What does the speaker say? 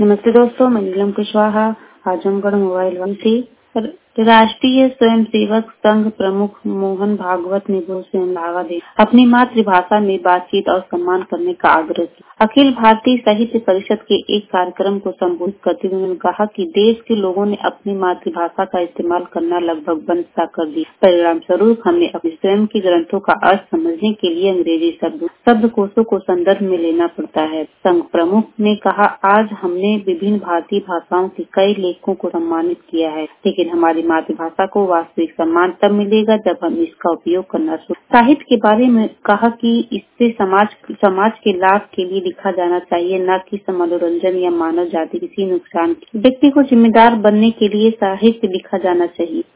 नमस्ते दोस्तों, मैं नीलम कुशवाहा आजमगढ़ मोबाइल वन से राष्ट्रीय स्वयंसेवक संघ प्रमुख मोहन भागवत ने से बढ़ावा दे अपनी मातृभाषा में बातचीत और सम्मान करने का आग्रह किया। अखिल भारतीय साहित्य परिषद के एक कार्यक्रम को संबोधित करते हुए उन्होंने कहा कि देश के लोगों ने अपनी मातृभाषा का इस्तेमाल करना लगभग बंद सा कर दिया। परिणाम स्वरूप हमें अपने स्वयं के ग्रंथों का अर्थ समझने के लिए अंग्रेजी शब्दकोशों को संदर्भ में लेना पड़ता है। संघ प्रमुख ने कहा, आज हमने विभिन्न भारतीय भाषाओं के कई लेखकों को सम्मानित किया है, लेकिन हमारी मातृभाषा को वास्तविक सम्मान तब मिलेगा जब हम इसका उपयोग करना शुरू। साहित्य के बारे में कहा कि इससे समाज के लाभ के लिए लिखा जाना चाहिए, न कि मनोरंजन या मानव जाति किसी नुकसान। व्यक्ति को जिम्मेदार बनने के लिए साहित्य लिखा जाना चाहिए।